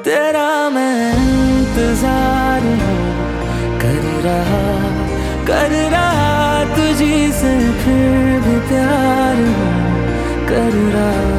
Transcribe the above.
तेरा मैं इंतजार हूँ, कर रहा तुझी से फिर भी प्यार हूँ, कर रहा।